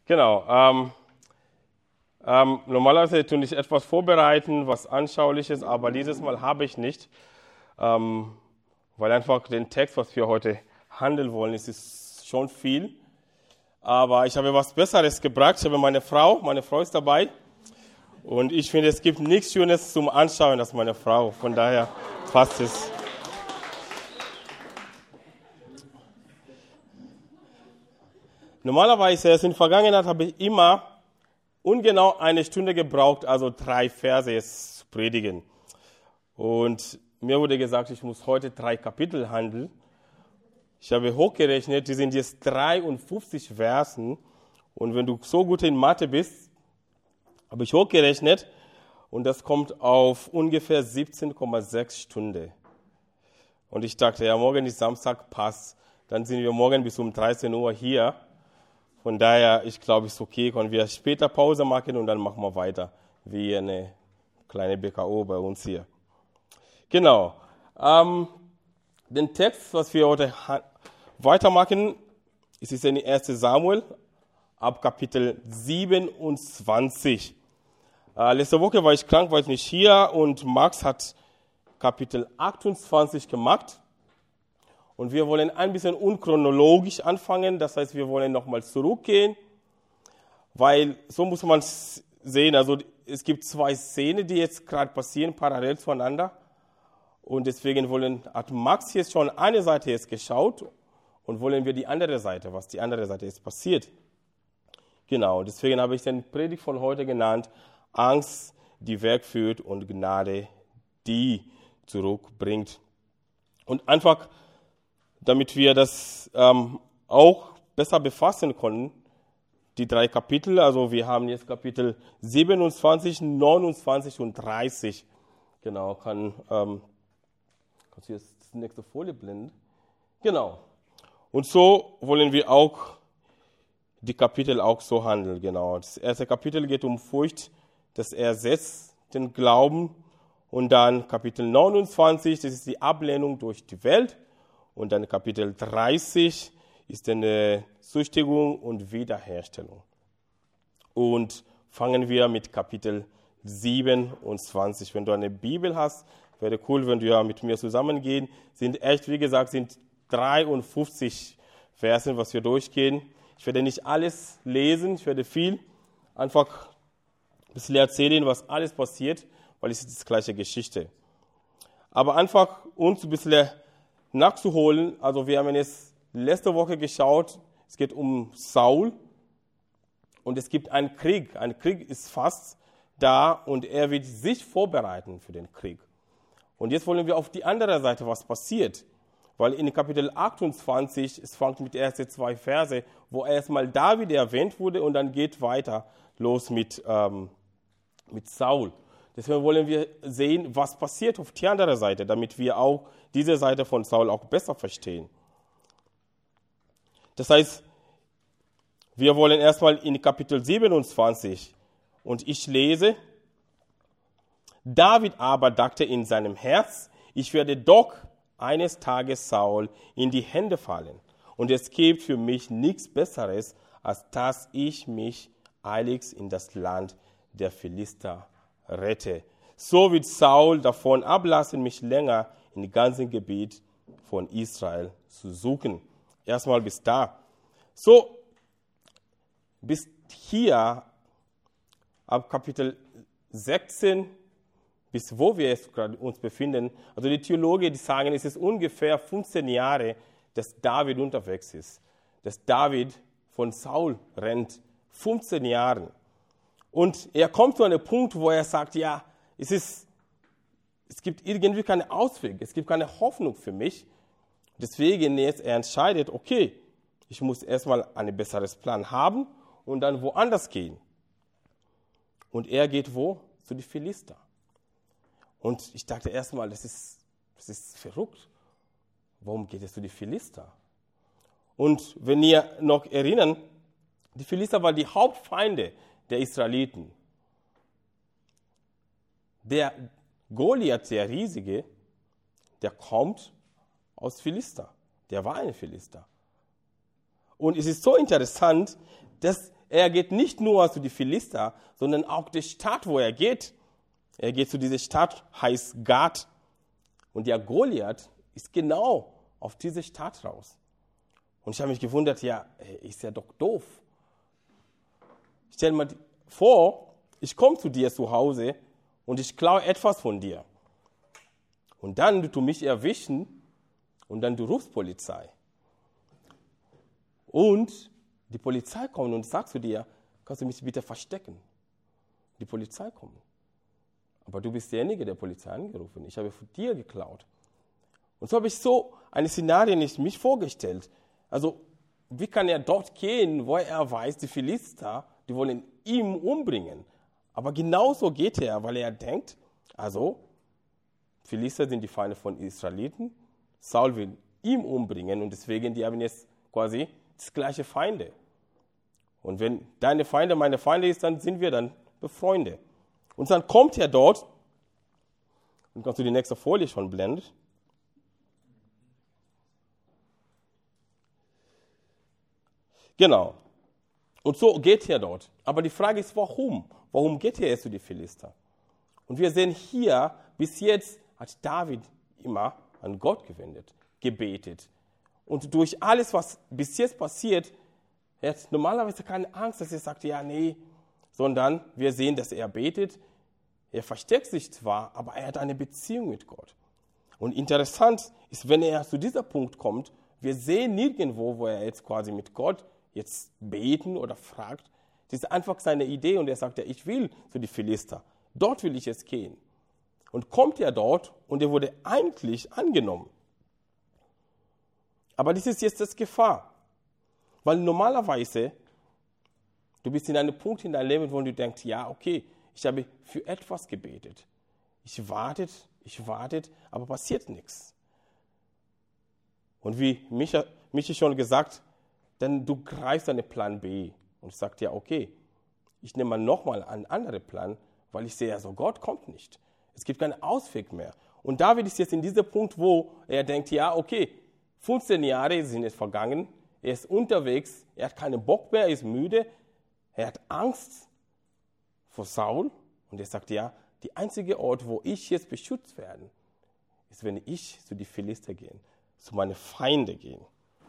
Genau. Normalerweise tue ich etwas vorbereiten, was Anschauliches, aber dieses Mal habe ich nicht, weil einfach den Text, was wir heute handeln wollen, ist schon viel. Aber ich habe was Besseres gebracht. Ich habe meine Frau ist dabei. Und ich finde, es gibt nichts Schönes zum Anschauen als meine Frau. Von daher passt es. Normalerweise, in der Vergangenheit, habe ich immer ungenau eine Stunde gebraucht, also 3 Verse zu predigen. Und mir wurde gesagt, ich muss heute 3 Kapitel handeln. Ich habe hochgerechnet, die sind jetzt 53 Versen. Und wenn du so gut in Mathe bist, habe ich hochgerechnet und das kommt auf ungefähr 17,6 Stunden. Und ich dachte, ja, morgen ist Samstag, passt. Dann sind wir morgen bis um 13 Uhr hier. Von daher, ich glaube, es ist okay, können wir später Pause machen und dann machen wir weiter, wie eine kleine BKO bei uns hier. Genau. Den Text, was wir heute weitermachen, ist in 1. Samuel, ab Kapitel 27. Letzte Woche war ich krank, war ich nicht hier und Max hat Kapitel 28 gemacht. Und wir wollen ein bisschen unchronologisch anfangen, das heißt, wir wollen nochmal zurückgehen, weil so muss man es sehen, also es gibt 2 Szenen, die jetzt gerade passieren, parallel zueinander. Und deswegen hat Max jetzt schon eine Seite jetzt geschaut und wollen wir die andere Seite, was die andere Seite jetzt passiert. Genau, deswegen habe ich den Predigt von heute genannt, Angst, die wegführt und Gnade, die zurückbringt. Und einfach, damit wir das auch besser befassen können, die 3 Kapitel, also wir haben jetzt Kapitel 27, 29 und 30. Genau, kannst du jetzt die nächste Folie blenden? Genau. Und so wollen wir auch die Kapitel auch so handeln. Genau. Das erste Kapitel geht um Furcht, das ersetzt den Glauben. Und dann Kapitel 29, das ist die Ablehnung durch die Welt. Und dann Kapitel 30 ist eine Züchtigung und Wiederherstellung. Und fangen wir mit Kapitel 27. Wenn du eine Bibel hast, wäre cool, wenn du ja mit mir zusammengehen. Sind echt, wie gesagt, sind 53 Versen, was wir durchgehen. Ich werde nicht alles lesen, ich werde viel einfach ein bisschen erzählen, was alles passiert, weil es ist die gleiche Geschichte. Aber einfach uns ein bisschen nachzuholen, also wir haben jetzt letzte Woche geschaut, es geht um Saul und es gibt einen Krieg. Ein Krieg ist fast da und er wird sich vorbereiten für den Krieg. Und jetzt wollen wir auf die andere Seite, was passiert. Weil in Kapitel 28, es fängt mit den ersten 2 Verse, wo erstmal David erwähnt wurde und dann geht weiter los mit Saul. Deswegen wollen wir sehen, was passiert auf die andere Seite, damit wir auch diese Seite von Saul auch besser verstehen. Das heißt, wir wollen erstmal in Kapitel 27 und ich lese, David aber dachte in seinem Herz, ich werde doch eines Tages Saul in die Hände fallen. Und es gibt für mich nichts Besseres, als dass ich mich eiligst in das Land der Philister rette. So wird Saul davon ablassen, mich länger im ganzen Gebiet von Israel zu suchen. Erstmal bis da. So, bis hier, ab Kapitel 16, bis wo wir jetzt gerade uns befinden. Also die Theologen, die sagen, es ist ungefähr 15 Jahre, dass David unterwegs ist. Dass David von Saul rennt. 15 Jahre. Und er kommt zu einem Punkt, wo er sagt, ja, es gibt irgendwie keinen Ausweg, es gibt keine Hoffnung für mich. Deswegen jetzt er entscheidet, okay, ich muss erstmal einen besseren Plan haben und dann woanders gehen. Und er geht wo? Zu den Philister. Und ich dachte erstmal, das ist verrückt. Warum geht es zu den Philister? Und wenn ihr noch erinnern, die Philister waren die Hauptfeinde der Israeliten. Der Goliath, der Riesige, der kommt aus Philister. Der war ein Philister. Und es ist so interessant, dass er geht nicht nur zu den Philister, sondern auch die Stadt, wo er geht. Er geht zu dieser Stadt, heißt Gath. Und der Goliath ist genau auf diese Stadt raus. Und ich habe mich gewundert, ja, ist ja doch doof. Stell dir mal vor, ich komme zu dir zu Hause und ich klaue etwas von dir. Und dann du mich erwischen und dann du rufst Polizei. Und die Polizei kommt und sagt zu dir, kannst du mich bitte verstecken? Die Polizei kommt. Aber du bist derjenige, der Polizei angerufen. Ich habe von dir geklaut. Und so habe ich so eine Szenario nicht mich vorgestellt. Also, wie kann er dort gehen, wo er weiß, die Philister, die wollen ihn umbringen. Aber genauso geht er, weil er denkt, also, Philister sind die Feinde von Israeliten. Saul will ihn umbringen und deswegen, die haben jetzt quasi das gleiche Feinde. Und wenn deine Feinde meine Feinde ist, dann sind wir dann befreundet. Und dann kommt er dort, und kannst du die nächste Folie schon blenden. Genau. Und so geht er dort. Aber die Frage ist, warum? Warum geht er jetzt zu den Philister? Und wir sehen hier, bis jetzt hat David immer an Gott gewendet, gebetet. Und durch alles, was bis jetzt passiert, er hat normalerweise keine Angst, dass er sagt, ja, nee, sondern wir sehen, dass er betet. Er versteckt sich zwar, aber er hat eine Beziehung mit Gott. Und interessant ist, wenn er zu diesem Punkt kommt, wir sehen nirgendwo, wo er jetzt quasi mit Gott jetzt beten oder fragt. Das ist einfach seine Idee und er sagt, ja, ich will zu den Philister. Dort will ich jetzt gehen. Und kommt er dort und er wurde eigentlich angenommen. Aber das ist jetzt das Gefahr. Weil normalerweise, du bist in einem Punkt in deinem Leben, wo du denkst, ja, okay, ich habe für etwas gebetet. Ich warte, aber passiert nichts. Und wie Michi schon gesagt, dann du greifst einen Plan B und sagst, ja, okay, ich nehme mal nochmal einen anderen Plan, weil ich sehe, also Gott kommt nicht. Es gibt keinen Ausweg mehr. Und David ist jetzt in diesem Punkt, wo er denkt, ja, okay, 15 Jahre sind jetzt vergangen, er ist unterwegs, er hat keinen Bock mehr, er ist müde, er hat Angst vor Saul und er sagt, ja, der einzige Ort, wo ich jetzt beschützt werde, ist, wenn ich zu den Philister gehe, zu meinen Feinden gehe.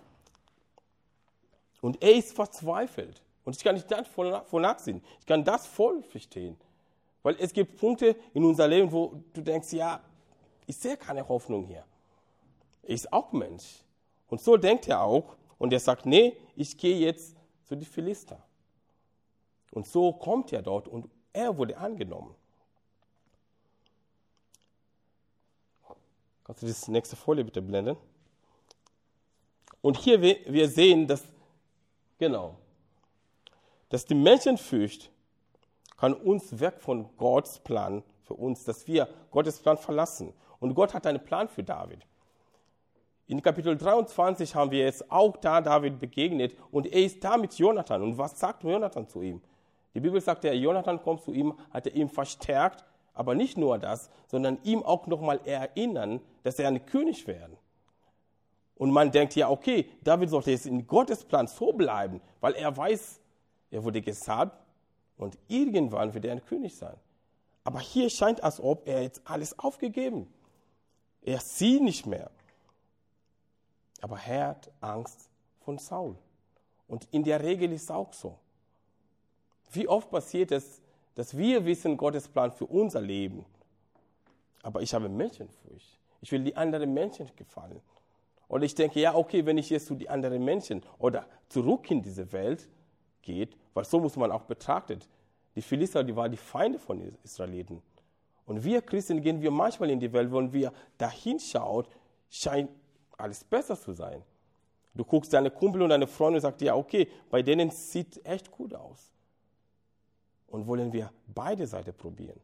Und er ist verzweifelt. Und ich kann nicht das voll nachsehen. Ich kann das voll verstehen. Weil es gibt Punkte in unserem Leben, wo du denkst, ja, ich sehe keine Hoffnung hier. Er ist auch Mensch. Und so denkt er auch. Und er sagt, nee, ich gehe jetzt zu den Philister. Und so kommt er dort und er wurde angenommen. Kannst du das nächste Folie bitte blenden? Und hier wir sehen, dass die Menschenfurcht kann uns weg von Gottes Plan für uns, dass wir Gottes Plan verlassen. Und Gott hat einen Plan für David. In Kapitel 23 haben wir jetzt auch da David begegnet und er ist da mit Jonathan. Und was sagt Jonathan zu ihm? Die Bibel sagt, der Jonathan kommt zu ihm, hat er ihm verstärkt, aber nicht nur das, sondern ihm auch nochmal erinnern, dass er ein König werden. Und man denkt ja, okay, David sollte jetzt in Gottes Plan so bleiben, weil er weiß, er wurde gesalbt und irgendwann wird er ein König sein. Aber hier scheint, als ob er jetzt alles aufgegeben. Er sieht nicht mehr. Aber er hat Angst von Saul. Und in der Regel ist es auch so. Wie oft passiert es, dass wir wissen, Gottes Plan für unser Leben. Aber ich habe Menschenfurcht. Ich will die anderen Menschen gefallen. Oder ich denke, ja, okay, wenn ich jetzt zu den anderen Menschen oder zurück in diese Welt geht, weil so muss man auch betrachtet. Die Philister, die waren die Feinde von den Israeliten. Und wir Christen gehen wir manchmal in die Welt, wenn wir dahin schauen, scheint alles besser zu sein. Du guckst deine Kumpel und deine Freunde und sagst, ja, okay, bei denen sieht echt gut aus. Und wollen wir beide Seiten probieren.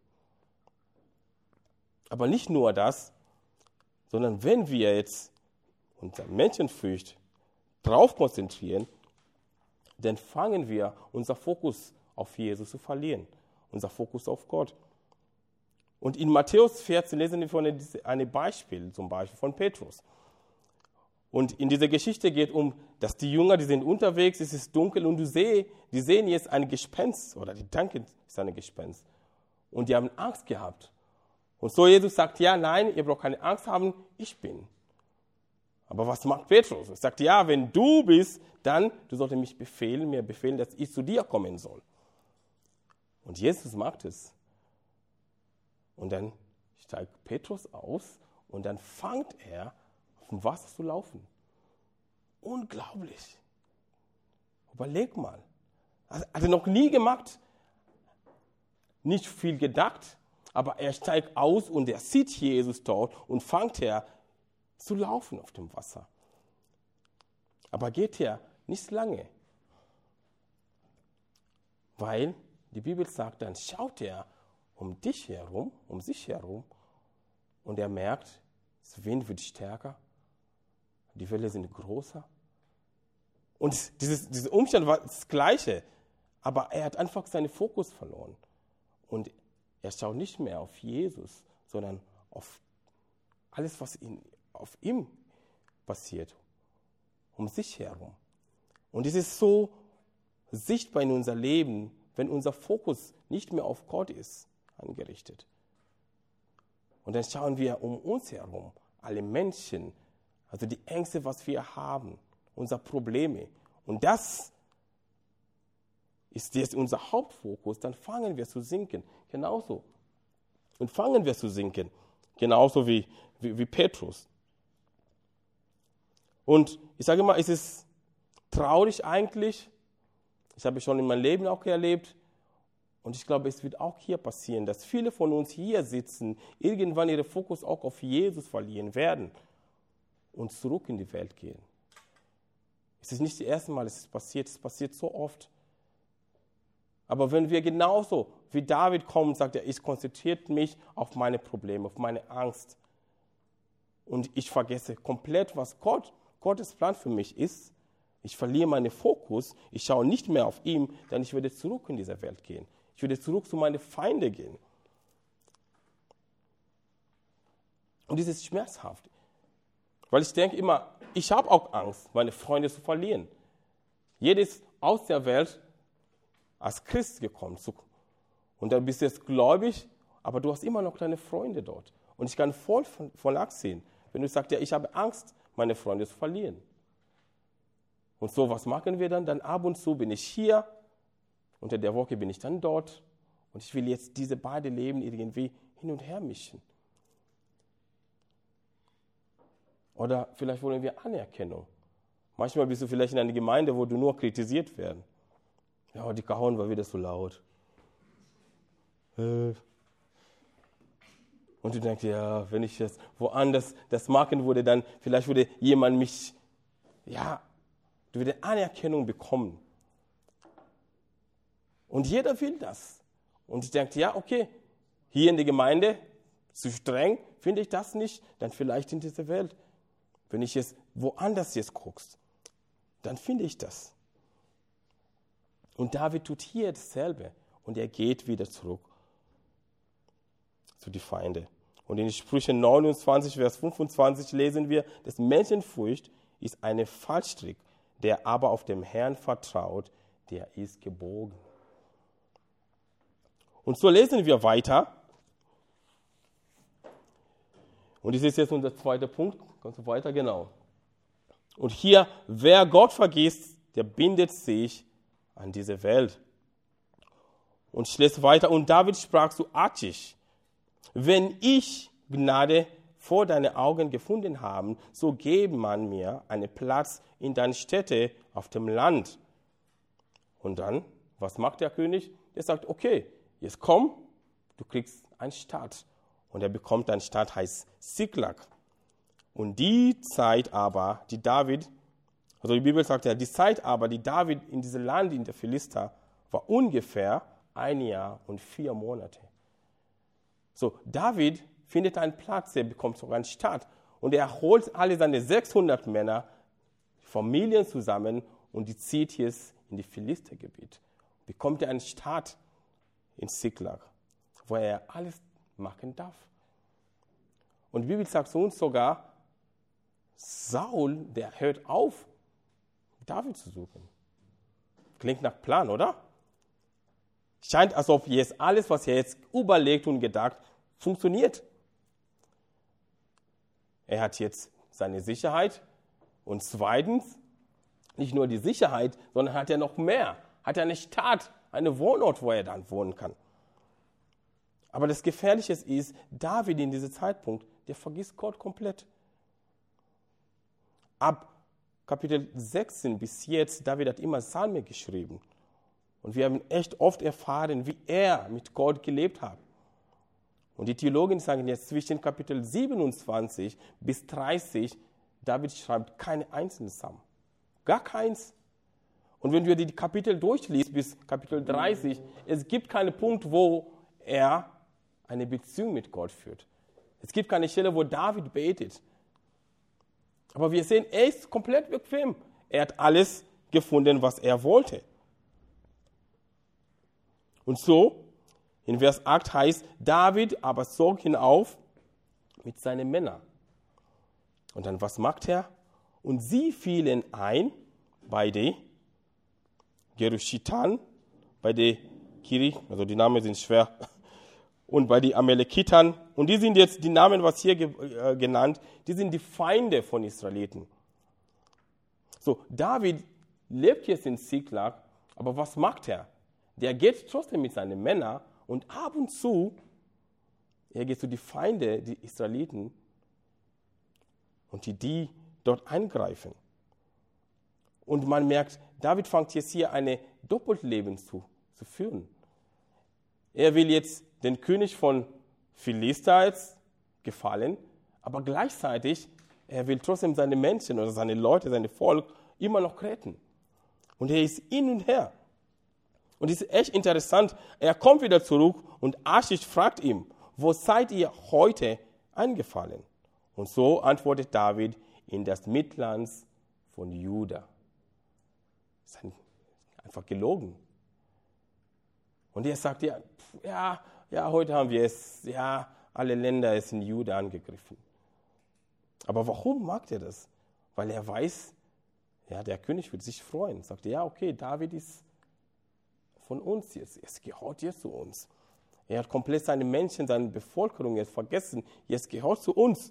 Aber nicht nur das, sondern wenn wir jetzt unsere Menschenfurcht drauf konzentrieren, dann fangen wir unser Fokus auf Jesus zu verlieren. Unser Fokus auf Gott. Und in Matthäus 14 lesen wir von einem Beispiel, zum Beispiel von Petrus. Und in dieser Geschichte geht es dass die Jünger, die sind unterwegs, es ist dunkel und die sehen jetzt ein Gespenst oder die denken, es ist ein Gespenst. Und die haben Angst gehabt. Und so Jesus sagt, ja, nein, ihr braucht keine Angst haben, ich bin. Aber was macht Petrus? Er sagt, ja, wenn du bist, dann, du solltest mir befehlen, dass ich zu dir kommen soll. Und Jesus macht es. Und dann steigt Petrus aus und dann fängt er auf dem Wasser zu laufen. Unglaublich. Überleg mal. Hat er noch nie gemacht. Nicht viel gedacht, aber er steigt aus und er sieht Jesus dort und fängt er zu laufen auf dem Wasser. Aber geht er nicht lange. Weil die Bibel sagt, dann schaut er um sich herum und er merkt, der Wind wird stärker, die Wellen sind größer. Und dieser Umstand war das Gleiche, aber er hat einfach seinen Fokus verloren. Und er schaut nicht mehr auf Jesus, sondern auf alles, was auf ihm passiert, um sich herum. Und es ist so sichtbar in unser Leben, wenn unser Fokus nicht mehr auf Gott ist, angerichtet. Und dann schauen wir um uns herum, alle Menschen, also die Ängste, was wir haben, unsere Probleme. Und das ist jetzt unser Hauptfokus, dann fangen wir zu sinken. Genauso. Und fangen wir zu sinken. Genauso wie Petrus. Und ich sage mal, es ist traurig eigentlich. Ich habe es schon in meinem Leben auch erlebt. Und ich glaube, es wird auch hier passieren, dass viele von uns hier sitzen, irgendwann ihren Fokus auch auf Jesus verlieren werden und zurück in die Welt gehen. Es ist nicht das erste Mal, es passiert so oft. Aber wenn wir genauso wie David kommen und sagt, ich konzentriere mich auf meine Probleme, auf meine Angst und ich vergesse komplett, was Gottes Plan für mich ist, ich verliere meinen Fokus, ich schaue nicht mehr auf ihn, dann ich werde zurück in diese Welt gehen. Ich werde zurück zu meinen Feinden gehen. Und das ist schmerzhaft. Weil ich denke immer, ich habe auch Angst, meine Freunde zu verlieren. Jeder ist aus der Welt als Christ gekommen. Und dann bist du jetzt gläubig, aber du hast immer noch deine Freunde dort. Und ich kann voll nachsehen, wenn du sagst, ja, ich habe Angst, meine Freunde zu verlieren. Und so, was machen wir dann? Dann ab und zu bin ich hier, unter der Woche bin ich dann dort. Und ich will jetzt diese beiden Leben irgendwie hin und her mischen. Oder vielleicht wollen wir Anerkennung. Manchmal bist du vielleicht in einer Gemeinde, wo du nur kritisiert werden. Ja, die Cajon war wieder so laut. Und du denkst, ja, wenn ich jetzt woanders das machen würde, dann vielleicht würde jemand mich, ja, du würdest Anerkennung bekommen. Und jeder will das. Und ich denke, ja, okay, hier in der Gemeinde, zu streng, finde ich das nicht, dann vielleicht in dieser Welt. Wenn ich jetzt woanders jetzt guckst, dann finde ich das. Und David tut hier dasselbe. Und er geht wieder zurück zu den Feinden. Und in Sprüche 29, Vers 25 lesen wir, dass Menschenfurcht ist ein Fallstrick, der aber auf dem Herrn vertraut, der ist gebogen. Und so lesen wir weiter. Und das ist jetzt unser zweiter Punkt. Kannst du weiter? Genau. Und hier, wer Gott vergisst, der bindet sich an diese Welt. Und ich lese weiter. Und David sprach zu Achish: Wenn ich Gnade vor deinen Augen gefunden habe, so gebe man mir einen Platz in deiner Stätte auf dem Land. Und dann, was macht der König? Er sagt, okay, jetzt komm, du kriegst eine Stadt. Und er bekommt eine Stadt, heißt Ziklag. Und die Zeit aber, die David, also die Bibel sagt ja, die Zeit aber, die David in diesem Land, in der Philister, war ungefähr 1 Jahr und 4 Monate. So, David findet einen Platz, er bekommt sogar eine Stadt. Und er holt alle seine 600 Männer, Familien zusammen und die zieht jetzt in die Philistergebiet. Bekommt er eine Stadt in Ziklag, wo er alles machen darf. Und die Bibel sagt zu uns sogar, Saul, der hört auf, David zu suchen. Klingt nach Plan, oder? Scheint, als ob jetzt alles, was er jetzt überlegt und gedacht, funktioniert. Er hat jetzt seine Sicherheit und zweitens, nicht nur die Sicherheit, sondern hat er noch mehr. Hat er eine Stadt, einen Wohnort, wo er dann wohnen kann. Aber das Gefährliche ist, David in diesem Zeitpunkt, der vergisst Gott komplett. Ab Kapitel 16 bis jetzt, David hat immer Psalme geschrieben. Und wir haben echt oft erfahren, wie er mit Gott gelebt hat. Und die Theologen sagen jetzt, zwischen Kapitel 27 bis 30, David schreibt keine einzelnen Psalmen. Gar keins. Und wenn du die Kapitel durchliest bis Kapitel 30, es gibt keinen Punkt, wo er eine Beziehung mit Gott führt. Es gibt keine Stelle, wo David betet. Aber wir sehen, er ist komplett bequem. Er hat alles gefunden, was er wollte. Und so, in Vers 8 heißt, David aber zog hinauf mit seinen Männern. Und dann, was macht er? Und sie fielen ein bei den Gerushitern, bei den Kiri, also die Namen sind schwer, und bei den Amalekitern. Und die sind jetzt die Namen, was hier genannt, die sind die Feinde von Israeliten. So, David lebt jetzt in Ziklag, aber was macht er? Der geht trotzdem mit seinen Männern und ab und zu, er geht zu den Feinden, die Israeliten, und die dort eingreifen. Und man merkt, David fängt jetzt hier ein Doppelleben zu führen. Er will jetzt den König von Philister gefallen, aber gleichzeitig, er will trotzdem seine Menschen oder seine Leute, sein Volk immer noch retten. Und er ist hin und her. Und es ist echt interessant, er kommt wieder zurück und Achish fragt ihn, wo seid ihr heute eingefallen? Und so antwortet David, in das Mittelland von Juda. Das ist einfach gelogen. Und er sagt, ja, heute haben wir es, ja, alle Länder sind in Juda angegriffen. Aber warum macht er das? Weil er weiß, ja, der König wird sich freuen. Sagt, ja, okay, David ist von uns jetzt, es gehört jetzt zu uns. Er hat komplett seine Menschen, seine Bevölkerung jetzt vergessen, jetzt gehört zu uns.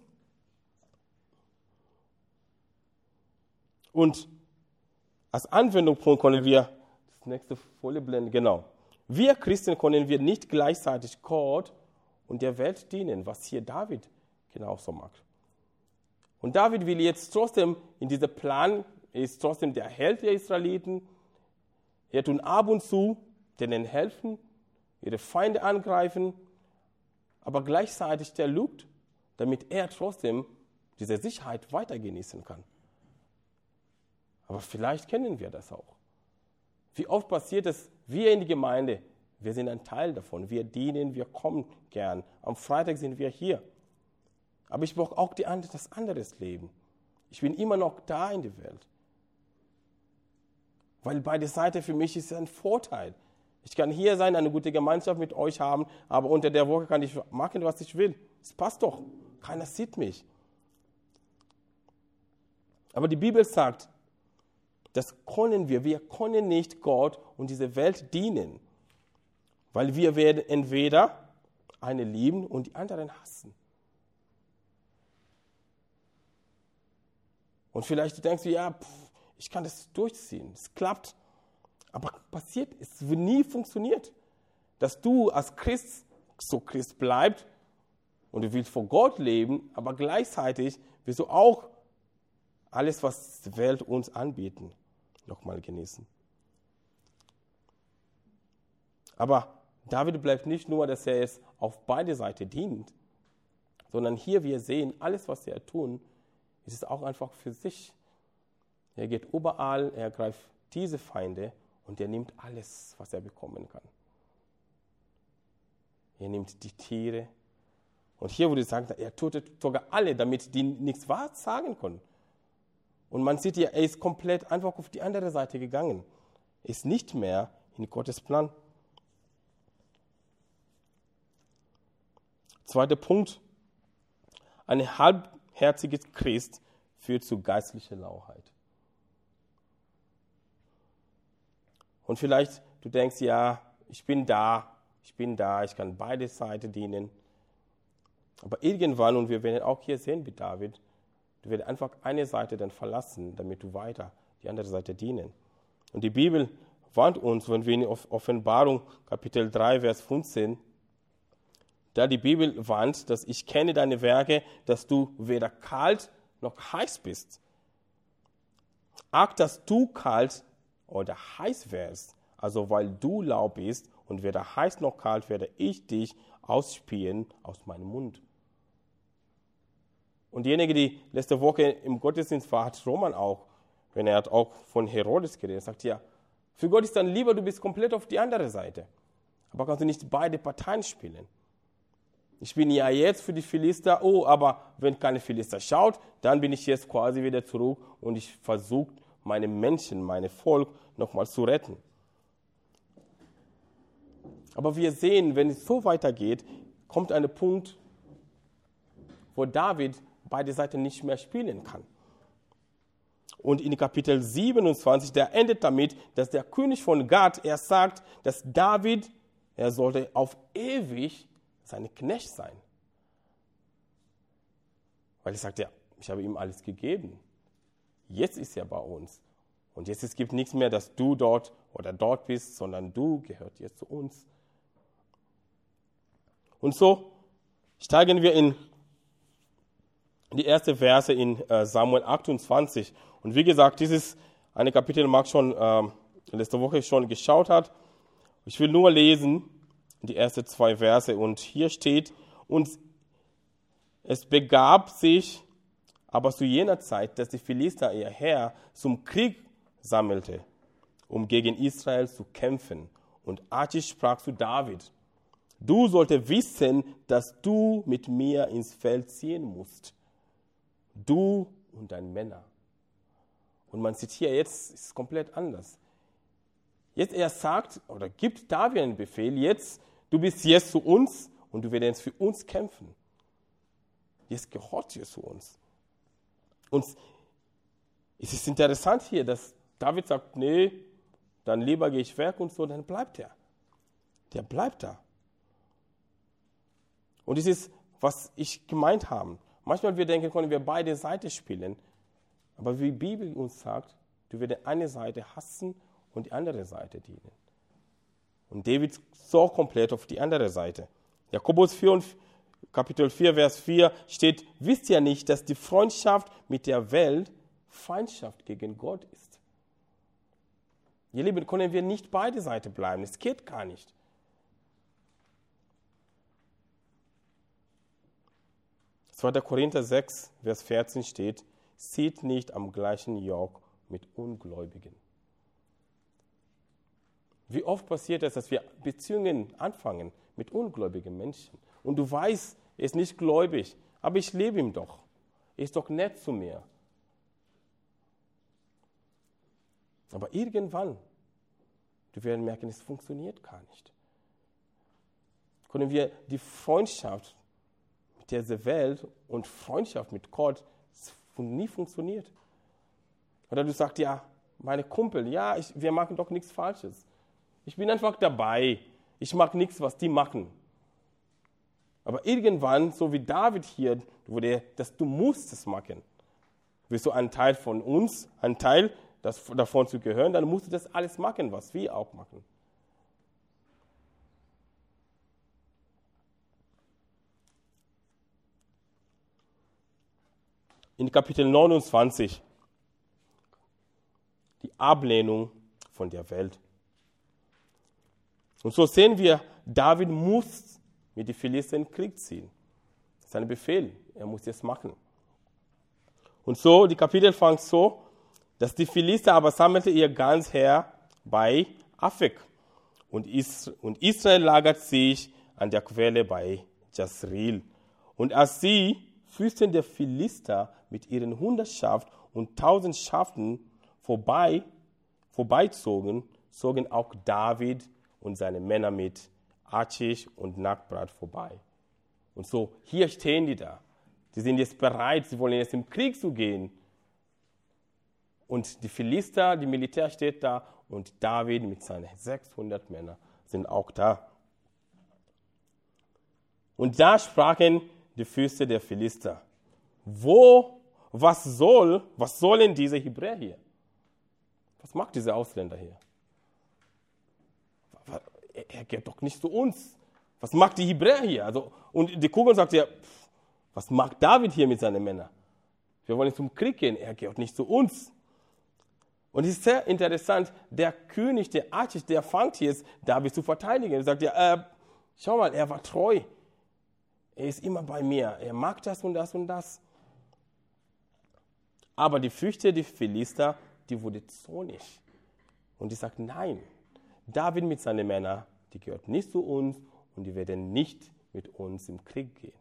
Und als Anwendungspunkt können wir, das nächste Folie blenden, genau. Wir Christen können wir nicht gleichzeitig Gott und der Welt dienen, was hier David genauso macht. Und David will jetzt trotzdem in diesem Plan, er ist trotzdem der Held der Israeliten. Er tut ab und zu denen helfen, ihre Feinde angreifen, aber gleichzeitig der lügt, damit er trotzdem diese Sicherheit weiter genießen kann. Aber vielleicht kennen wir das auch. Wie oft passiert es, wir in die Gemeinde, wir sind ein Teil davon, wir dienen, wir kommen gern. Am Freitag sind wir hier. Aber ich brauche auch das andere Leben. Ich bin immer noch da in der Welt. Weil beide Seiten für mich ist ein Vorteil. Ich kann hier sein, eine gute Gemeinschaft mit euch haben, aber unter der Woche kann ich machen, was ich will. Es passt doch. Keiner sieht mich. Aber die Bibel sagt, das können wir. Wir können nicht Gott und dieser Welt dienen. Weil wir werden entweder eine lieben und die anderen hassen. Und vielleicht denkst du, ja, ich kann das durchziehen. Es klappt. Aber passiert, es wird nie funktioniert. Dass du als Christ so Christ bleibst und du willst vor Gott leben, aber gleichzeitig willst du auch alles, was die Welt uns anbietet, nochmal genießen. Aber David bleibt nicht nur, dass er es auf beide Seiten dient, sondern hier wir sehen, alles, was er tut, ist es auch einfach für sich. Er geht überall, er greift diese Feinde und er nimmt alles, was er bekommen kann. Er nimmt die Tiere. Und hier würde ich sagen, er tötet sogar alle, damit die nichts wahr sagen können. Und man sieht ja, er ist komplett einfach auf die andere Seite gegangen. Er ist nicht mehr in Gottes Plan. Zweiter Punkt. Ein halbherziger Christ führt zu geistlicher Lauheit. Und vielleicht du denkst, ja, ich bin da, ich kann beide Seiten dienen. Aber irgendwann, und wir werden auch hier sehen wie David, du wirst einfach eine Seite dann verlassen, damit du weiter die andere Seite dienen. Und die Bibel warnt uns, wenn wir in Offenbarung Kapitel 3, Vers 15, da die Bibel warnt, dass ich kenne deine Werke, dass du weder kalt noch heiß bist. Arg, dass du kalt oder heiß wärst, also weil du lau bist und weder heiß noch kalt werde ich dich ausspien aus meinem Mund. Und diejenige, die letzte Woche im Gottesdienst war, hat Roman auch, wenn er hat auch von Herodes geredet, sagt, ja, für Gott ist dann lieber, du bist komplett auf die andere Seite. Aber kannst du nicht beide Parteien spielen. Ich bin ja jetzt für die Philister, aber wenn keine Philister schaut, dann bin ich jetzt quasi wieder zurück und ich versuche, meine Menschen, mein Volk nochmal zu retten. Aber wir sehen, wenn es so weitergeht, kommt ein Punkt, wo David beide Seiten nicht mehr spielen kann. Und in Kapitel 27, der endet damit, dass der König von Gad, er sagt, dass David, er sollte auf ewig sein Knecht sein. Weil er sagt, ja, ich habe ihm alles gegeben. Jetzt ist er bei uns. Und jetzt es gibt nichts mehr, dass du dort oder dort bist, sondern du gehört jetzt zu uns. Und so steigen wir in die erste Verse in Samuel 28. Und wie gesagt, dieses eine Kapitel Marc schon letzte Woche schon geschaut hat. Ich will nur lesen die ersten 2 Verse. Und hier steht, und es begab sich aber zu jener Zeit, dass die Philister ihr Heer zum Krieg sammelte, um gegen Israel zu kämpfen. Und Achish sprach zu David, du solltest wissen, dass du mit mir ins Feld ziehen musst. Du und deine Männer. Und man sieht hier, jetzt ist es komplett anders. Jetzt er sagt, oder gibt David einen Befehl, jetzt, du bist jetzt zu uns und du wirst jetzt für uns kämpfen. Jetzt gehört ihr zu uns. Und es ist interessant hier, dass David sagt, nee, dann lieber gehe ich weg und so, dann bleibt er. Der bleibt da. Und das ist, was ich gemeint habe. Manchmal wir denken, können wir beide Seiten spielen. Aber wie die Bibel uns sagt, du wirst eine Seite hassen und die andere Seite dienen. Und David so komplett auf die andere Seite. Jakobus 4, Kapitel 4, Vers 4 steht, wisst ihr nicht, dass die Freundschaft mit der Welt Feindschaft gegen Gott ist? Ihr Lieben, können wir nicht beide Seiten bleiben. Es geht gar nicht. 2. Korinther 6, Vers 14 steht, zieht nicht am gleichen Joch mit Ungläubigen. Wie oft passiert es, dass wir Beziehungen anfangen mit ungläubigen Menschen? Und du weißt, er ist nicht gläubig, aber ich liebe ihn doch. Er ist doch nett zu mir. Aber irgendwann, du wirst merken, es funktioniert gar nicht. Können wir die Freundschaft mit dieser Welt und Freundschaft mit Gott, das nie funktioniert. Oder du sagst, ja, meine Kumpel, ja, wir machen doch nichts Falsches. Ich bin einfach dabei. Ich mag nichts, was die machen. Aber irgendwann, so wie David hier, dass du musst es machen. Willst du ein Teil von uns, ein Teil davon zu gehören, dann musst du das alles machen, was wir auch machen. In Kapitel 29, die Ablehnung von der Welt. Und so sehen wir, David muss mit den Philistern in den Krieg ziehen. Das ist ein Befehl, er muss das machen. Und so, die Kapitel fangen so, dass die Philister aber sammelte ihr ganz Heer bei Afek. Und Israel lagert sich an der Quelle bei Jezreel. Und als die Fürsten der Philister mit ihren 100 Schafen und 1000 Schafen vorbeizogen, zogen auch David und seine Männer mit Achish und Nachbrat vorbei. Und so, hier stehen die da. Die sind jetzt bereit, sie wollen jetzt im Krieg zu gehen. Und die Philister, die Militär steht da und David mit seinen 600 Männern sind auch da. Und da sprachen die Fürsten der Philister: was sollen diese Hebräer hier? Was macht dieser Ausländer hier? Er gehört doch nicht zu uns. Was macht die Hebräer hier? Also, und die gucken und sagt ja, was macht David hier mit seinen Männern? Wir wollen zum Krieg gehen, er gehört nicht zu uns. Und es ist sehr interessant, der König, der Archisch, der fängt jetzt, David zu verteidigen. Er sagt ja, schau mal, er war treu. Er ist immer bei mir. Er mag das und das und das. Aber die Fürster, die Philister, die wurde zornig. Und die sagt, nein, David mit seinen Männern, die gehört nicht zu uns und die werden nicht mit uns im Krieg gehen.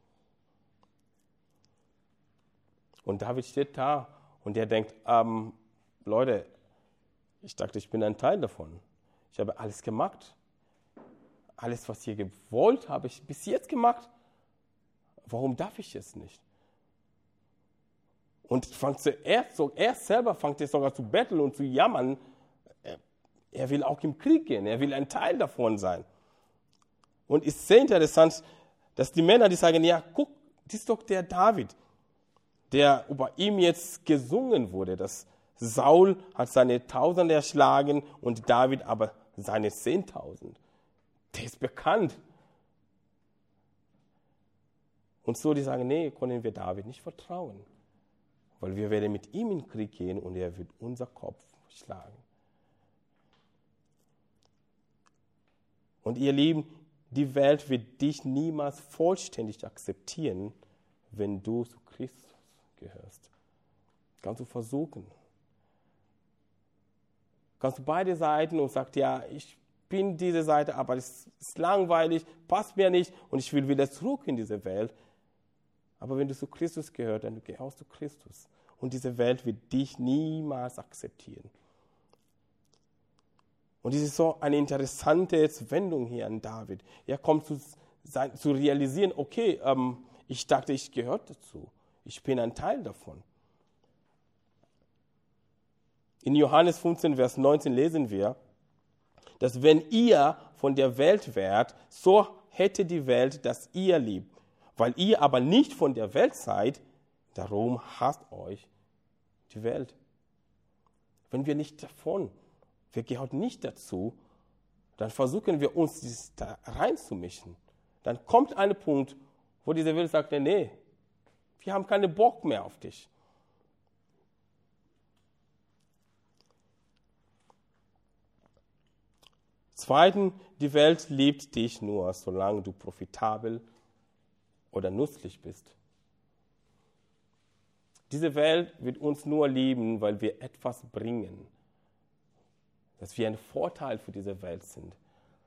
Und David steht da und er denkt, Leute, ich dachte, ich bin ein Teil davon. Ich habe alles gemacht. Alles, was ihr gewollt, habe ich bis jetzt gemacht. Warum darf ich es nicht? Und er selber fängt jetzt sogar zu betteln und zu jammern. Er will auch im Krieg gehen. Er will ein Teil davon sein. Und es ist sehr interessant, dass die Männer, die sagen, ja, guck, das ist doch der David, der über ihm jetzt gesungen wurde, dass Saul hat seine 1000 erschlagen und David aber seine 10.000. Der ist bekannt. Und so, die sagen, nee, können wir David nicht vertrauen, weil wir werden mit ihm in den Krieg gehen und er wird unser Kopf schlagen. Und ihr Lieben, die Welt wird dich niemals vollständig akzeptieren, wenn du zu Christus gehörst. Kannst du versuchen. Kannst du beide Seiten und sagst, ja, ich bin diese Seite, aber es ist langweilig, passt mir nicht und ich will wieder zurück in diese Welt. Aber wenn du zu Christus gehörst, dann gehörst du zu Christus. Und diese Welt wird dich niemals akzeptieren. Und das ist so eine interessante Wendung hier an David. Er kommt zu realisieren, okay, ich dachte, ich gehöre dazu. Ich bin ein Teil davon. In Johannes 15, Vers 19 lesen wir, dass wenn ihr von der Welt wärt, so hätte die Welt das ihr lieb. Weil ihr aber nicht von der Welt seid, darum hasst euch die Welt. Wenn wir nicht davon, wir gehören nicht dazu, dann versuchen wir uns da reinzumischen. Dann kommt ein Punkt, wo diese Welt sagt, nee, wir haben keinen Bock mehr auf dich. Zweitens, die Welt liebt dich nur, solange du profitabel oder nützlich bist. Diese Welt wird uns nur lieben, weil wir etwas bringen, dass wir ein Vorteil für diese Welt sind.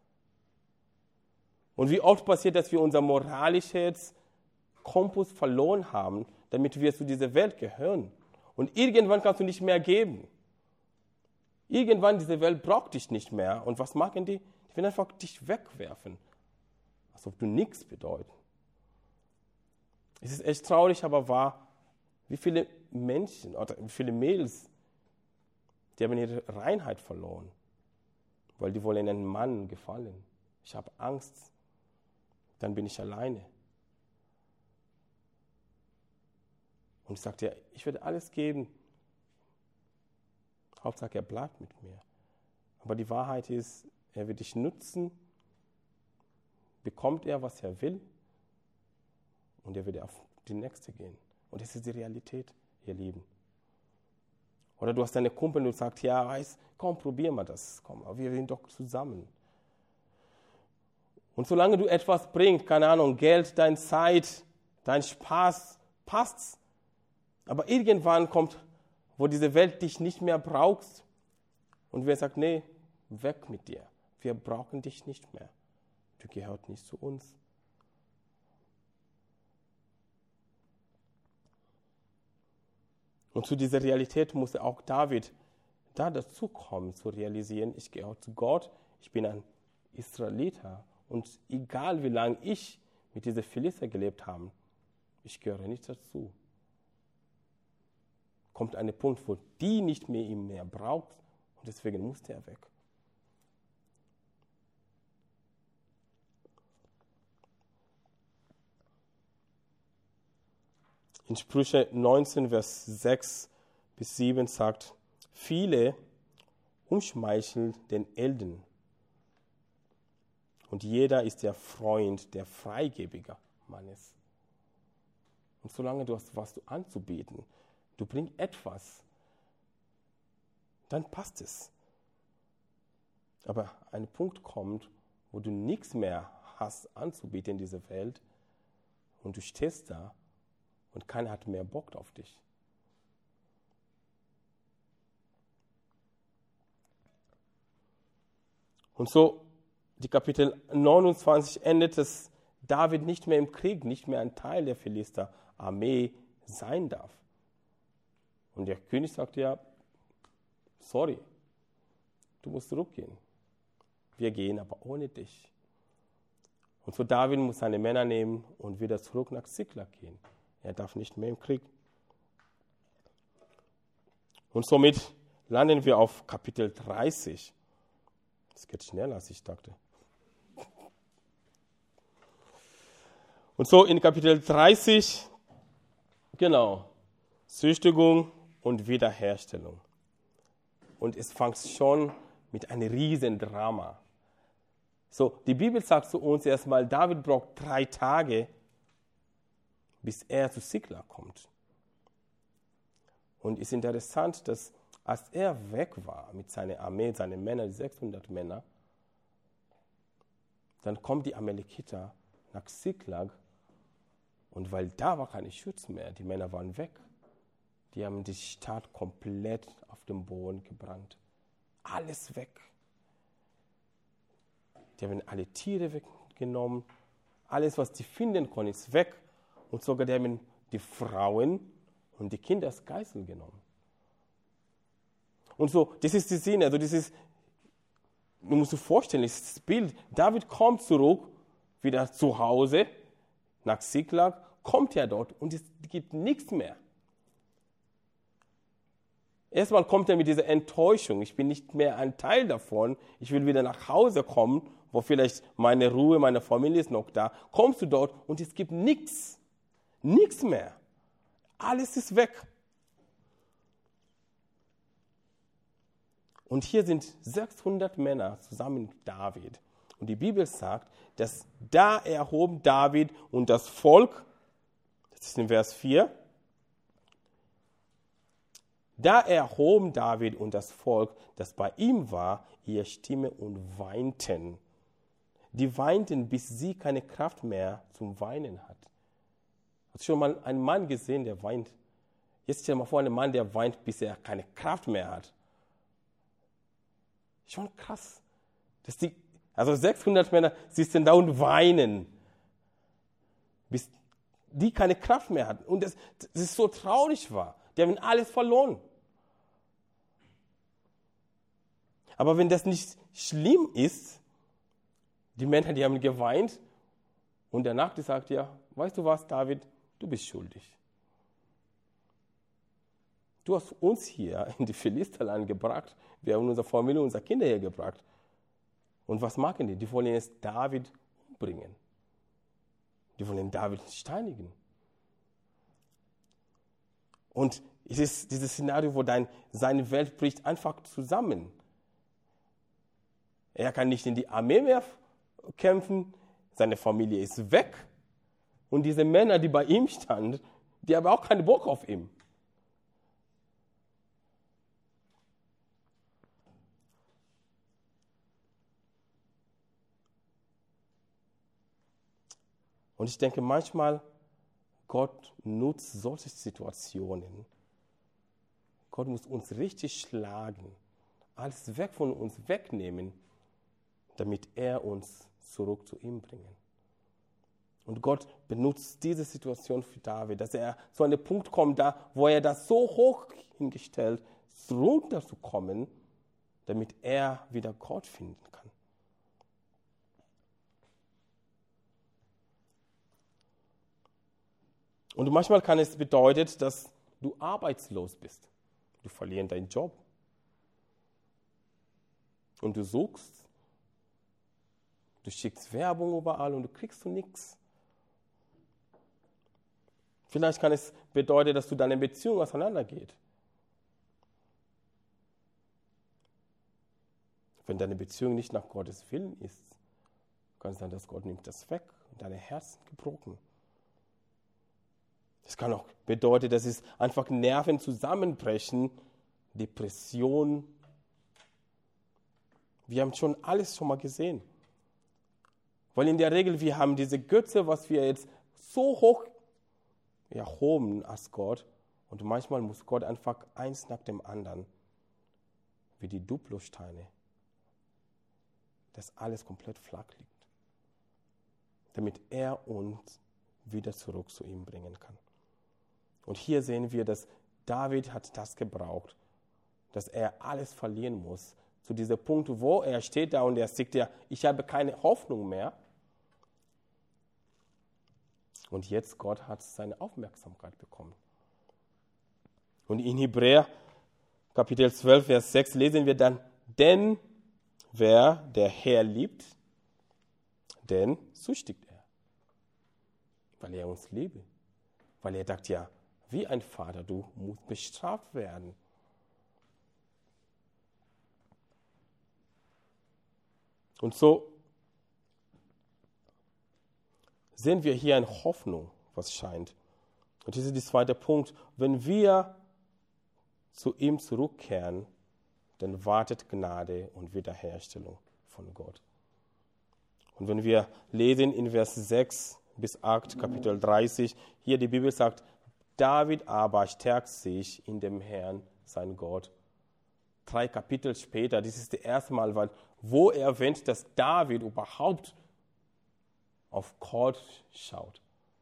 Und wie oft passiert, dass wir unser moralisches Kompass verloren haben, damit wir zu dieser Welt gehören. Und irgendwann kannst du nicht mehr geben. Irgendwann diese Welt braucht dich nicht mehr. Und was machen die? Die werden einfach dich wegwerfen, als ob du nichts bedeutest. Es ist echt traurig, aber wahr, wie viele Menschen oder wie viele Mädels, die haben ihre Reinheit verloren, weil die wollen einem Mann gefallen. Ich habe Angst, dann bin ich alleine. Und ich sagte, ja, ich werde alles geben. Hauptsache, er bleibt mit mir. Aber die Wahrheit ist, er wird dich nutzen, bekommt er, was er will, und er wird auf die nächste gehen. Und das ist die Realität, ihr Lieben. Oder du hast deine Kumpel und du sagst, ja, komm, probier mal das. Komm, aber wir sind doch zusammen. Und solange du etwas bringst, keine Ahnung, Geld, deine Zeit, dein Spaß, passt's. Aber irgendwann kommt, wo diese Welt dich nicht mehr braucht und wer sagt, nee, weg mit dir. Wir brauchen dich nicht mehr. Du gehörst nicht zu uns. Und zu dieser Realität musste auch David da dazu kommen, zu realisieren, ich gehöre zu Gott, ich bin ein Israeliter. Und egal wie lange ich mit diesen Philister gelebt habe, ich gehöre nicht dazu. kommt ein Punkt, wo die nicht mehr ihn mehr braucht und deswegen musste er weg. In Sprüche 19, Vers 6 bis 7 sagt, viele umschmeicheln den Eltern und jeder ist der Freund der freigebigen Mannes. Und solange du hast was anzubieten, du bringst etwas, dann passt es. Aber ein Punkt kommt, wo du nichts mehr hast anzubieten in dieser Welt und du stehst da und keiner hat mehr Bock auf dich. Und so, die Kapitel 29 endet, dass David nicht mehr im Krieg, nicht mehr ein Teil der Philister-Armee sein darf. Und der König sagt ja, sorry, du musst zurückgehen. Wir gehen aber ohne dich. Und so David muss seine Männer nehmen und wieder zurück nach Ziklag gehen. Er darf nicht mehr im Krieg. Und somit landen wir auf Kapitel 30. Das geht schneller, als ich dachte. Und so in Kapitel 30, genau, Züchtigung und Wiederherstellung. Und es fängt schon mit einem riesen Drama. So, die Bibel sagt zu uns erstmal, David braucht 3 Tage, bis er zu Ziklag kommt. Und es ist interessant, dass als er weg war mit seiner Armee, seinen Männern, 600 Männer, dann kommen die Amalekiter nach Ziklag und weil da war kein Schutz mehr, die Männer waren weg, die haben die Stadt komplett auf dem Boden gebrannt. Alles weg. Die haben alle Tiere weggenommen, alles, was die finden konnten, ist weg. Und sogar die haben die Frauen und die Kinder als Geisel genommen. Und so, das ist die Szene, also das ist, du musst dir vorstellen, das ist das Bild. David kommt zurück, wieder zu Hause, nach Ziklag, kommt er dort und es gibt nichts mehr. Erstmal kommt er mit dieser Enttäuschung, ich bin nicht mehr ein Teil davon, ich will wieder nach Hause kommen, wo vielleicht meine Ruhe, meine Familie ist noch da. Kommst du dort und es gibt nichts. Nichts mehr. Alles ist weg. Und hier sind 600 Männer zusammen mit David. Und die Bibel sagt, dass da erhob David und das Volk, das ist in Vers 4, da erhoben David und das Volk, das bei ihm war, ihre Stimme und weinten. Die weinten, bis sie keine Kraft mehr zum Weinen hat. Hast du schon mal einen Mann gesehen, der weint? Jetzt stell dir mal vor, einen Mann, der weint, bis er keine Kraft mehr hat. Schon krass. Also 600 Männer sitzen da und weinen, bis die keine Kraft mehr hatten. Und das ist so traurig war. Die haben alles verloren. Aber wenn das nicht schlimm ist, die Männer, die haben geweint und danach gesagt, ja, weißt du was, David, du bist schuldig. Du hast uns hier in die Philisterland gebracht, wir haben unsere Familie, unsere Kinder hier gebracht. Und was machen die? Die wollen jetzt David umbringen. Die wollen David steinigen. Und es ist dieses Szenario, wo seine Welt bricht einfach zusammen. Er kann nicht in die Armee mehr kämpfen, seine Familie ist weg. Und diese Männer, die bei ihm standen, die haben auch keinen Bock auf ihn. Und ich denke manchmal, Gott nutzt solche Situationen. Gott muss uns richtig schlagen, alles weg von uns wegnehmen, damit er uns zurück zu ihm bringt. Und Gott benutzt diese Situation für David, dass er zu einem Punkt kommt, wo er das so hoch hingestellt, runterzukommen, damit er wieder Gott finden kann. Und manchmal kann es bedeuten, dass du arbeitslos bist. Du verlierst deinen Job. Und du suchst, du schickst Werbung überall und du kriegst nichts. Vielleicht kann es bedeuten, dass du deine Beziehung auseinandergeht. Wenn deine Beziehung nicht nach Gottes Willen ist, kann es sein, dass Gott nimmt das weg und deine Herzen gebrochen. Es kann auch bedeuten, dass es einfach Nerven zusammenbrechen, Depression. Wir haben alles schon mal gesehen. Weil in der Regel, wir haben diese Götze, was wir jetzt so hoch erhoben als Gott. Und manchmal muss Gott einfach eins nach dem anderen, wie die Duplosteine, dass alles komplett flach liegt. Damit er uns wieder zurück zu ihm bringen kann. Und hier sehen wir, dass David hat das gebraucht, dass er alles verlieren muss. Zu diesem Punkt, wo er steht da und er sagt ja, ich habe keine Hoffnung mehr. Und jetzt Gott hat seine Aufmerksamkeit bekommen. Und in Hebräer Kapitel 12, Vers 6 lesen wir dann, denn wer der Herr liebt, den züchtigt er. Weil er uns liebt. Weil er sagt, ja, wie ein Vater, du musst bestraft werden. Und so sehen wir hier eine Hoffnung, was scheint. Und das ist der zweite Punkt. Wenn wir zu ihm zurückkehren, dann wartet Gnade und Wiederherstellung von Gott. Und wenn wir lesen in Vers 6 bis 8, Kapitel 30, hier die Bibel sagt, David aber stärkt sich in dem Herrn, sein Gott. 3 Kapitel später, das ist das erste Mal, wo er erwähnt, dass David überhaupt auf Gott schaut.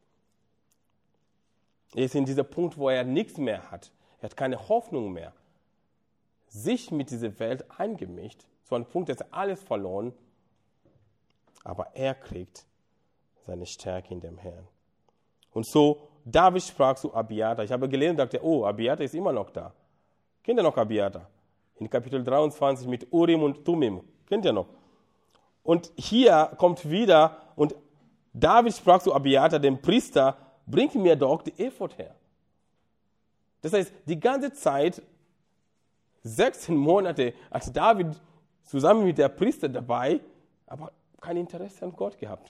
Er ist in diesem Punkt, wo er nichts mehr hat. Er hat keine Hoffnung mehr. Sich mit dieser Welt eingemischt. So ein Punkt, dass er alles verloren. Aber er kriegt seine Stärke in dem Herrn. Und so, David sprach zu Abiathar. Ich habe gelesen und dachte, oh, Abiathar ist immer noch da. Kennt ihr noch Abiathar? In Kapitel 23 mit Urim und Thummim. Kennt ihr noch? Und hier kommt wieder, und David sprach zu Abiathar, dem Priester, bring mir doch die Ephod her. Das heißt, die ganze Zeit, 16 Monate, hat David zusammen mit der Priester dabei, aber kein Interesse an Gott gehabt.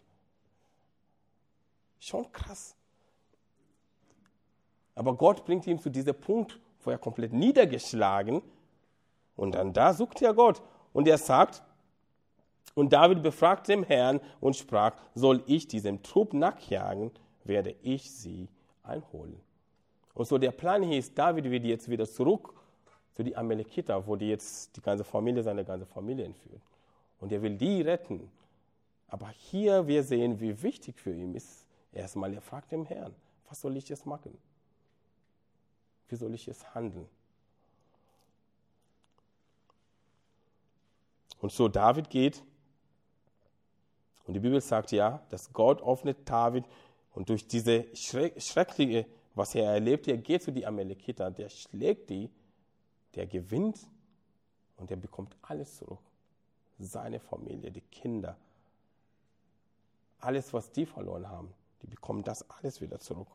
Schon krass. Aber Gott bringt ihn zu diesem Punkt, wo er komplett niedergeschlagen, und dann da sucht er Gott. Und er sagt, und David befragte den Herrn und sprach, soll ich diesem Trupp nachjagen, werde ich sie einholen. Und so der Plan hier ist, David wird jetzt wieder zurück zu den Amalekiter, wo die jetzt seine ganze Familie entführen. Und er will die retten. Aber hier wir sehen, wie wichtig für ihn ist, erstmal er fragt den Herrn, was soll ich jetzt machen? Wie soll ich jetzt handeln? Und so David geht, und die Bibel sagt ja, dass Gott öffnet David, und durch diese schreckliche, was er erlebt, er geht zu den Amalekiter, der schlägt die, der gewinnt, und er bekommt alles zurück. Seine Familie, die Kinder, alles, was die verloren haben, die bekommen das alles wieder zurück.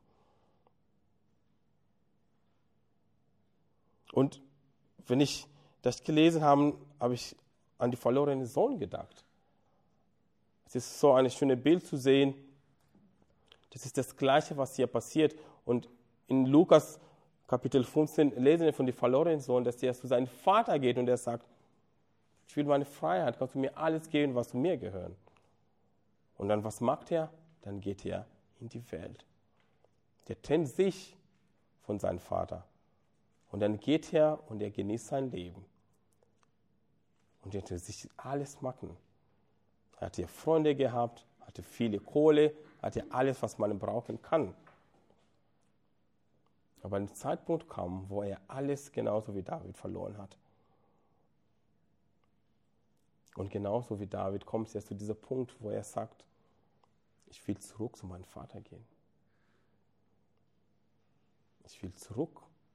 Und wenn ich das gelesen habe, habe ich an die verlorenen Sohn gedacht. Es ist so ein schönes Bild zu sehen. Das ist das Gleiche, was hier passiert. Und in Lukas Kapitel 15 lesen wir von dem verlorenen Sohn, dass er zu seinem Vater geht und er sagt, ich will meine Freiheit, kannst du mir alles geben, was zu mir gehört. Und dann was macht er? Dann geht er in die Welt. Der trennt sich von seinem Vater. Und dann geht er und er genießt sein Leben. Und er hat sich alles machen. Er hatte Freunde gehabt, hatte viele Kohle, hatte alles, was man brauchen kann. Aber ein Zeitpunkt kam, wo er alles genauso wie David verloren hat. Und genauso wie David kommt er zu diesem Punkt, wo er sagt, ich will zurück zu meinem Vater gehen. Ich will zurück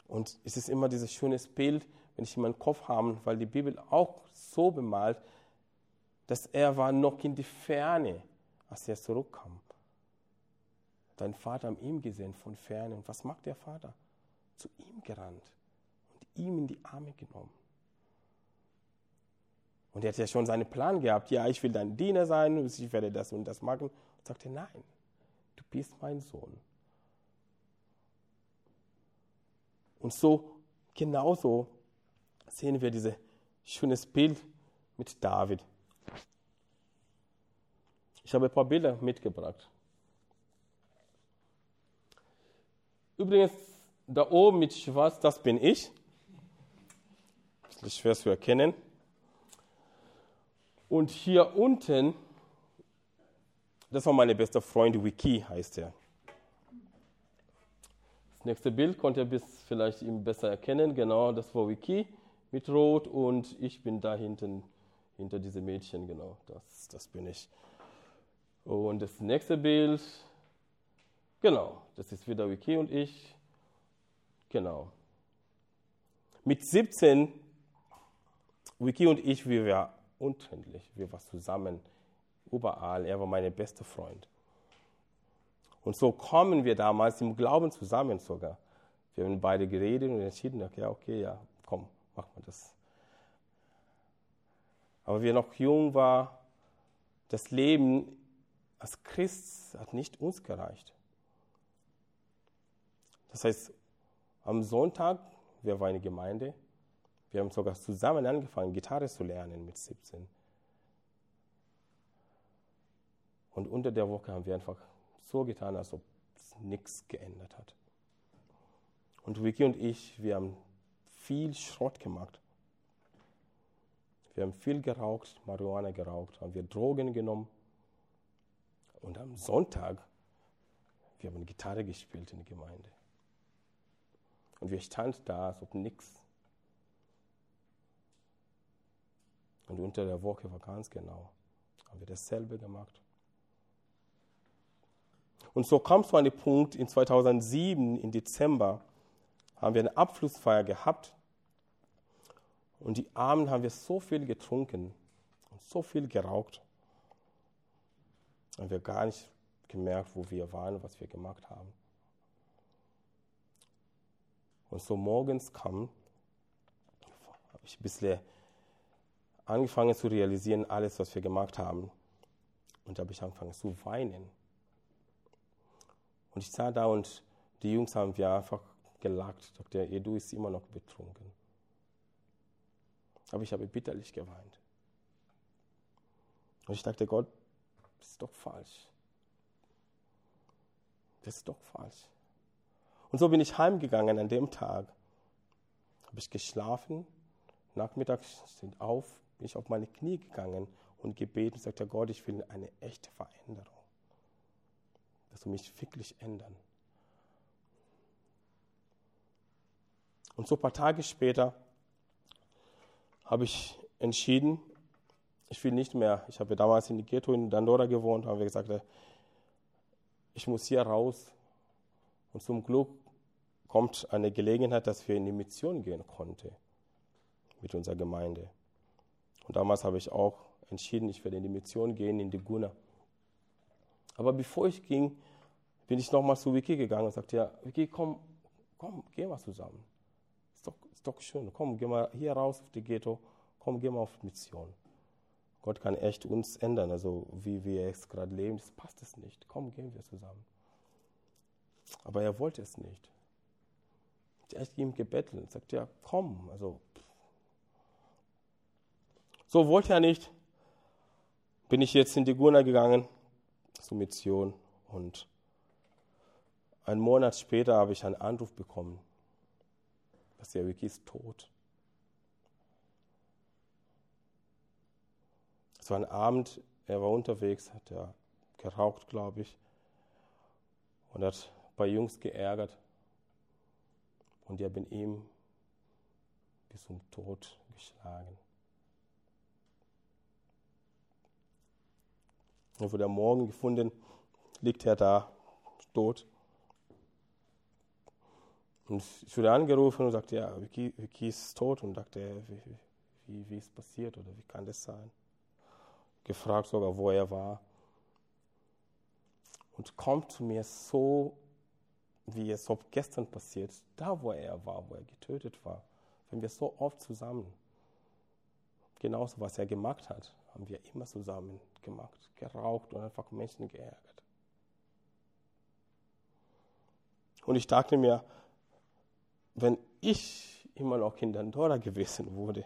Und es ist immer dieses schöne Bild, wenn ich in meinem Kopf habe, weil die Bibel auch so bemalt, dass er war noch in die Ferne, als er zurückkam. Dein Vater hat ihn gesehen von Ferne. Und was macht der Vater? Zu ihm gerannt und ihm in die Arme genommen. Und er hat ja schon seinen Plan gehabt. Ja, ich will dein Diener sein, ich werde das und das machen. Und sagte, nein, du bist mein Sohn. Und so, genauso sehen wir dieses schönes Bild mit David. Ich habe ein paar Bilder mitgebracht. Übrigens, da oben mit Schwarz, das bin ich. Ein bisschen schwer zu erkennen. Und hier unten, das war mein bester Freund, Wiki heißt er. Das nächste Bild konnte ihr vielleicht ihm besser erkennen. Genau, das war Wiki mit Rot und ich bin da hinten, hinter diesem Mädchen, genau, das bin ich. Und das nächste Bild, genau, das ist wieder Wiki und ich. Genau. Mit 17, Wiki und ich, wir waren untrennlich. Wir waren zusammen, überall. Er war mein bester Freund. Und so kommen wir damals im Glauben zusammen sogar. Wir haben beide geredet und entschieden, okay, komm, machen wir das. Aber wir noch jung waren, das Leben als Christ hat nicht uns gereicht. Das heißt, am Sonntag, wir waren in der Gemeinde, wir haben sogar zusammen angefangen, Gitarre zu lernen mit 17. Und unter der Woche haben wir einfach so getan, als ob es nichts geändert hat. Und Vicky und ich, wir haben viel Schrott gemacht. Wir haben viel geraucht, Marihuana geraucht, haben wir Drogen genommen. Und am Sonntag, wir haben Gitarre gespielt in der Gemeinde. Und wir standen da, als ob nichts. Und unter der Woche war ganz genau, haben wir dasselbe gemacht. Und so kam es zu einem Punkt, in 2007, im Dezember, haben wir eine Abschlussfeier gehabt. Und die Abend haben wir so viel getrunken und so viel geraucht. Haben wir gar nicht gemerkt, wo wir waren und was wir gemacht haben. Und so morgens habe ich ein bisschen angefangen zu realisieren, alles, was wir gemacht haben. Und da habe ich angefangen zu weinen. Und ich sah da und die Jungs haben wir einfach gelacht. Ich dachte, du bist immer noch betrunken. Aber ich habe bitterlich geweint. Und ich dachte, Gott, das ist doch falsch. Das ist doch falsch. Und so bin ich heimgegangen an dem Tag. Habe ich geschlafen. Nachmittags bin ich auf meine Knie gegangen und gebeten und sagte, Gott, ich will eine echte Veränderung. Dass du mich wirklich ändern. Und so ein paar Tage später habe ich entschieden, ich will nicht mehr, ich habe damals in die Ghetto in Dandora gewohnt, haben wir gesagt, ich muss hier raus. Und zum Glück kommt eine Gelegenheit, dass wir in die Mission gehen konnten mit unserer Gemeinde. Und damals habe ich auch entschieden, ich werde in die Mission gehen, in die Guna. Aber bevor ich ging, bin ich nochmal zu Vicky gegangen und sagte, ja, Vicky, komm, geh mal zusammen. Ist doch schön, komm, geh mal hier raus auf die Ghetto, komm, geh mal auf Mission. Gott kann echt uns ändern, also wie wir jetzt gerade leben, das passt es nicht. Komm, gehen wir zusammen. Aber er wollte es nicht. Ich habe echt ihm gebettelt und sagte, ja, komm, also. So wollte er nicht. Bin ich jetzt in die Guna gegangen, zur Mission, und einen Monat später habe ich einen Anruf bekommen, dass der Vicky ist tot. Es war ein Abend, er war unterwegs, hat er geraucht, glaube ich, und hat ein paar Jungs geärgert. Und die haben ihn bis zum Tod geschlagen. Er wurde am Morgen gefunden, liegt er da, tot. Und ich wurde angerufen und sagte, ja, Vicky ist tot. Und dachte, wie ist es passiert oder wie kann das sein? Gefragt sogar, wo er war. Und kommt zu mir so, wie es ob gestern passiert, da wo er war, wo er getötet war. Wenn wir so oft zusammen, genauso was er gemacht hat, haben wir immer zusammen gemacht, geraucht und einfach Menschen geärgert. Und ich dachte mir, wenn ich immer noch in Dandora gewesen würde,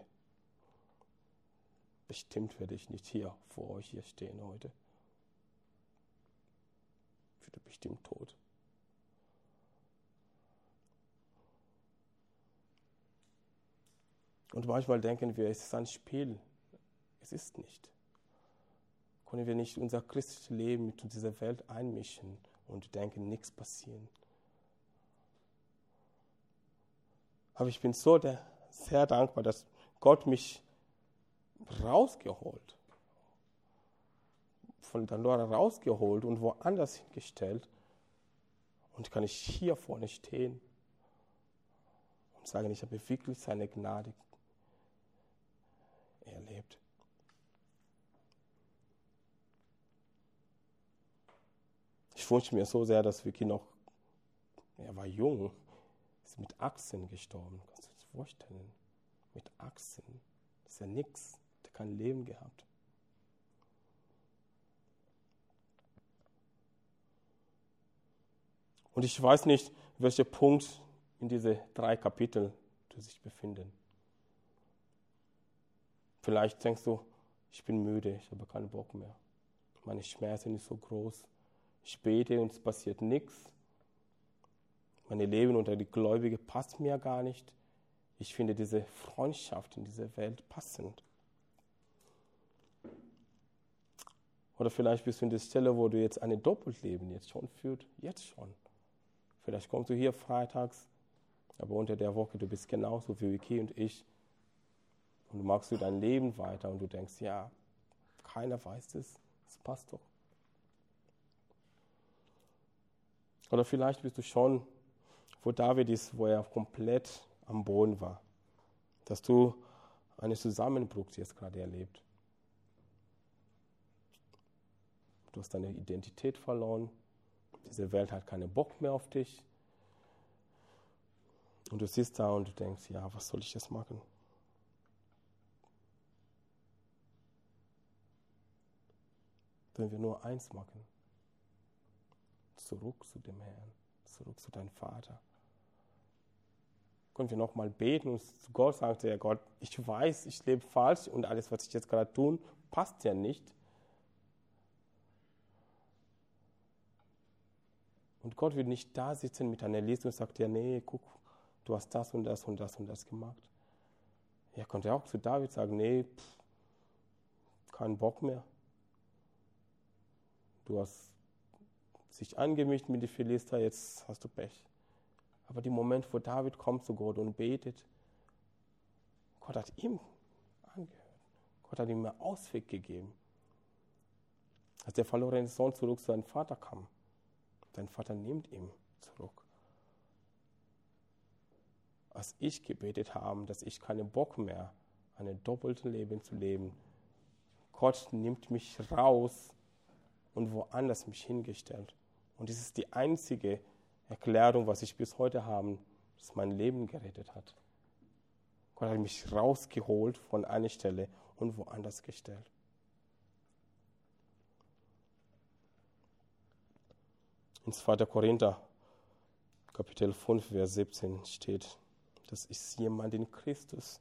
bestimmt werde ich nicht hier vor euch hier stehen heute. Ich würde bestimmt tot. Und manchmal denken wir, es ist ein Spiel. Es ist nicht. Können wir nicht unser christliches Leben mit dieser Welt einmischen und denken, nichts passiert. Aber ich bin so sehr dankbar, dass Gott mich rausgeholt, von Dandora rausgeholt und woanders hingestellt. Und kann ich hier vorne stehen und sagen, ich habe wirklich seine Gnade erlebt. Ich wünsche mir so sehr, dass Vicky noch, er war jung, ist mit 18 gestorben. Kannst du dir das vorstellen? Mit 18. Das ist ja nichts. Der hat kein Leben gehabt. Und ich weiß nicht, welcher Punkt in diese 3 Kapitel du sich befinden. Vielleicht denkst du, ich bin müde, ich habe keinen Bock mehr. Meine Schmerzen sind so groß. Ich bete und es passiert nichts. Mein Leben unter die Gläubige passt mir gar nicht. Ich finde diese Freundschaft in dieser Welt passend. Oder vielleicht bist du in der Stelle, wo du jetzt ein Doppelleben jetzt schon führst. Jetzt schon. Vielleicht kommst du hier freitags, aber unter der Woche, du bist genauso wie Vicky und ich. Und du machst du dein Leben weiter und du denkst, ja, keiner weiß es, das passt doch. Oder vielleicht bist du schon, wo David ist, wo er komplett am Boden war. Dass du einen Zusammenbruch jetzt gerade erlebt. Du hast deine Identität verloren. Diese Welt hat keinen Bock mehr auf dich. Und du sitzt da und du denkst, ja, was soll ich jetzt machen? Wenn wir nur eins machen. Zurück zu dem Herrn, zurück zu deinem Vater. Können wir nochmal beten und zu Gott sagen, ja Gott, ich weiß, ich lebe falsch und alles, was ich jetzt gerade tue, passt ja nicht. Und Gott wird nicht da sitzen mit einer Liste und sagt, ja nee, guck, du hast das und das und das und das gemacht. Er konnte auch zu David sagen, nee, keinen Bock mehr. Du hast sich angemischt mit den Philister, jetzt hast du Pech. Aber der Moment, wo David kommt zu Gott und betet, Gott hat ihm angehört. Gott hat ihm einen Ausweg gegeben. Als der verlorene Sohn zurück zu seinem Vater kam, sein Vater nimmt ihn zurück. Als ich gebetet habe, dass ich keinen Bock mehr, ein doppeltes Leben zu leben, Gott nimmt mich raus und woanders mich hingestellt. Und das ist die einzige Erklärung, was ich bis heute habe, dass mein Leben gerettet hat. Gott hat mich rausgeholt von einer Stelle und woanders gestellt. In 2. Korinther, Kapitel 5, Vers 17 steht, das ist jemand in Christus.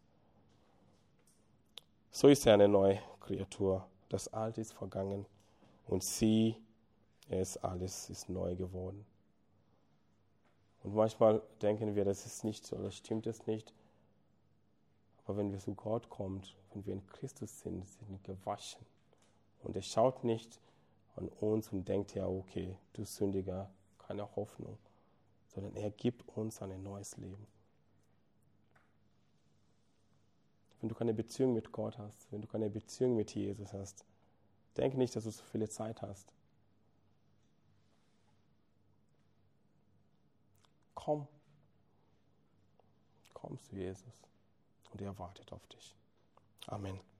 So ist er eine neue Kreatur. Das Alte ist vergangen und alles ist neu geworden. Und manchmal denken wir, das ist nicht so, das stimmt es nicht. Aber wenn wir zu Gott kommen, wenn wir in Christus sind wir gewaschen. Und er schaut nicht an uns und denkt, ja okay, du Sündiger, keine Hoffnung. Sondern er gibt uns ein neues Leben. Wenn du keine Beziehung mit Gott hast, wenn du keine Beziehung mit Jesus hast, denk nicht, dass du so viel Zeit hast. Komm Komm zu Jesus und er wartet auf dich. Amen.